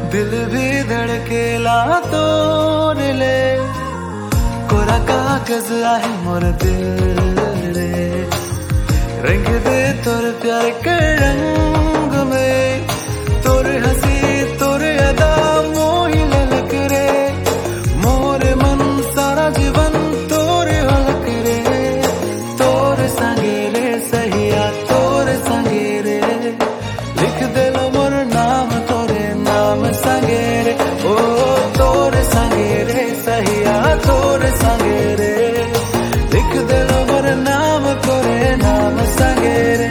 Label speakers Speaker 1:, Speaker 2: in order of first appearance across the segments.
Speaker 1: दिल भी धड़केला तोड़ ले कोरा कागज आहे मोर दिल रे रंग दे तोर प्यार के रंग में तोर हंसी तोर अदा मोही ललक रे मोर मन सारा जीवन तोर हलक रे तोर संगे रे सहिया तोर संगे रे लिख देलो मोर नाम तोरे नाम संगे रे ओ तोर संगे रे सहिया तोर संगे रे लिख देलो मोर नाम तोरे नाम संगे रे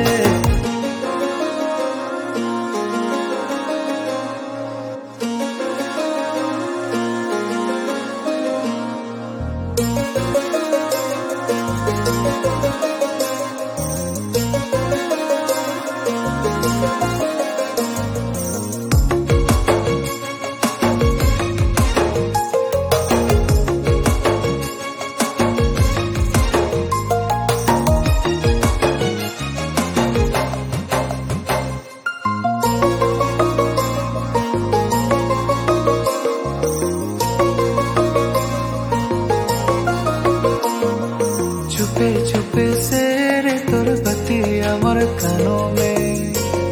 Speaker 1: छुपे छुपे से रे तोर बतिया मोर कानों में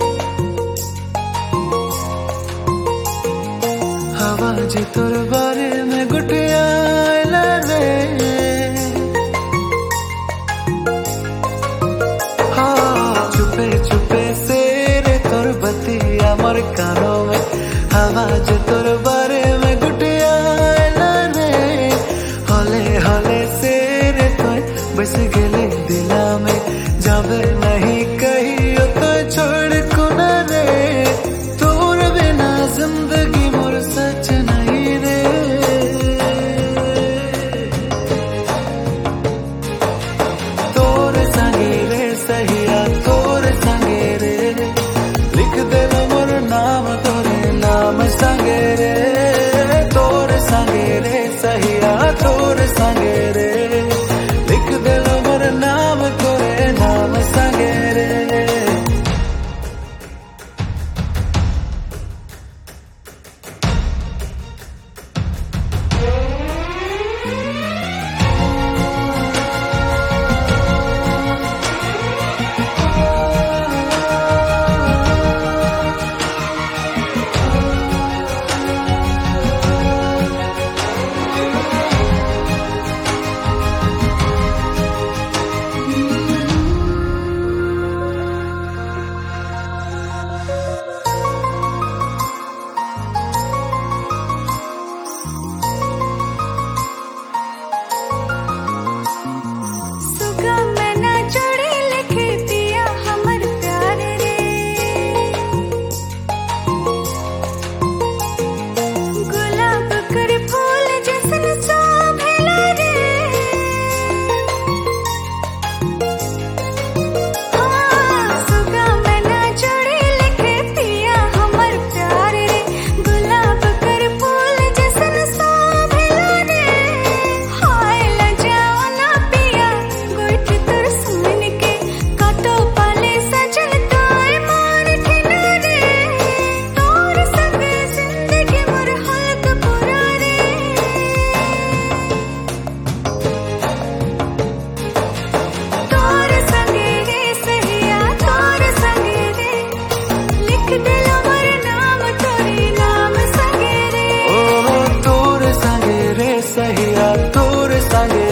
Speaker 1: आवाज तोर बारे में गुटिया रे हाँ छुपे छुपे से रे तोर बतिया मोर कानों में आवाज तोर बारे में गुटिया रे हले हले से रे तोय बस गेले दिला में जावे नहीं कहीं तो छोड़ को न रे तोर बिना जिंदगी मोर सच नहीं रे तोर संगे रे सहिया तोर संगे रे लिख दे मोर नाम तोरे नाम संगे रे तोर संगे रे सहिया तोर संगे रे लिख दे मोर नाम तोरे नाम संगे रे सहिया तोर संगे